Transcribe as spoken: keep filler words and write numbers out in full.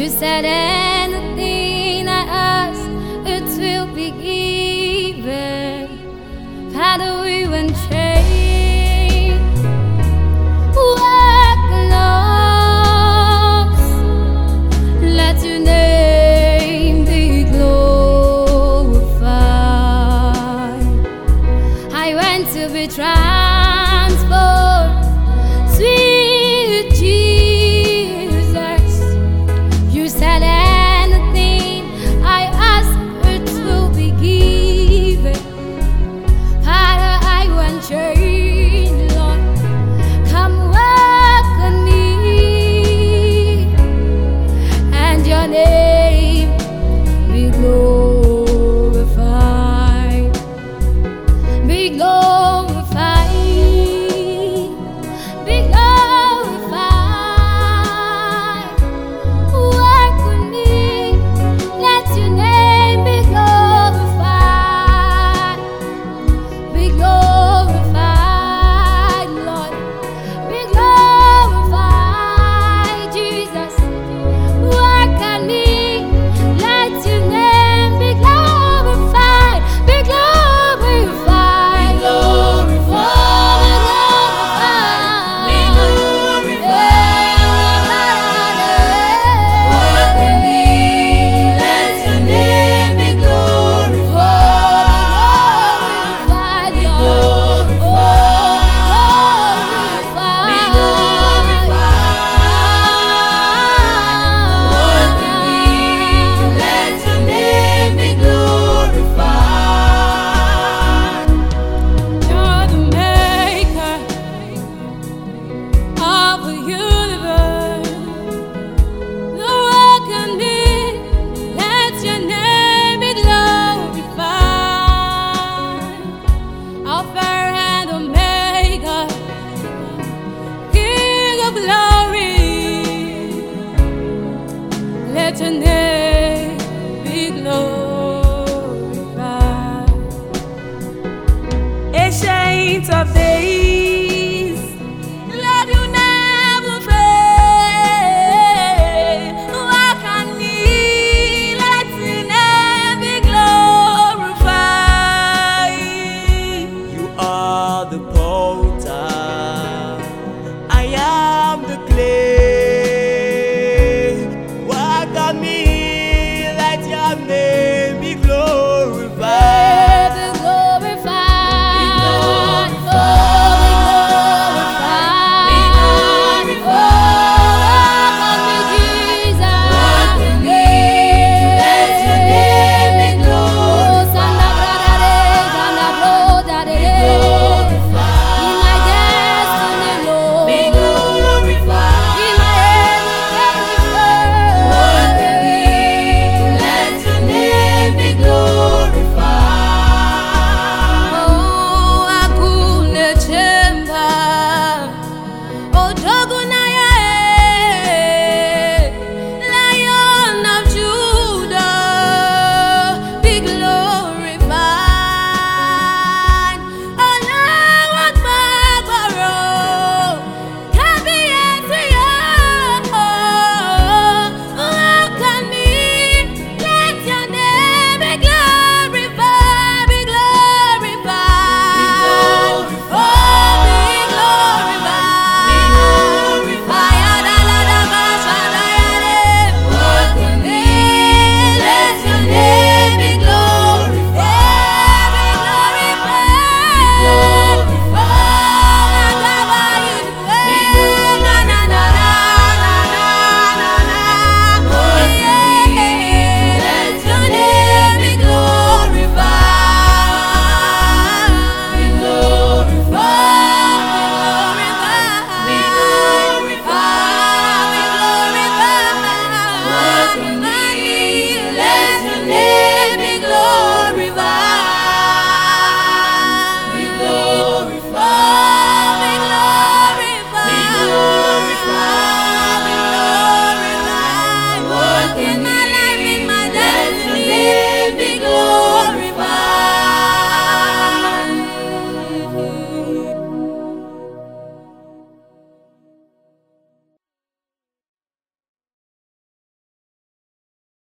said anything I ask, it will be given. Father, we won't change. Work alone. Let your name be glorified. I want to be transformed, sweet Jesus. You said anything I ask, it will be given. Father, I want change, Lord. Come work on me, and your name be glorified. Be glorified. Be glorified. Work on me. Let your name be glorified. Be glorified, Lord. Be glorified, Jesus. Work on me. Let your name be glorified. Be glorified. Be glorified. Be glorified. Work on me. Let your name be glorified. Be glorified. Be glorified. Work on me. Let your name be glorified. You're the maker of the universe. The work can be, let your name be glorified. Alpha and Omega, King of glory, let your name be glorified. Ancient of days, Lord, you never fail. Work on me, let your name be glorified. You are the potter, I am the clay.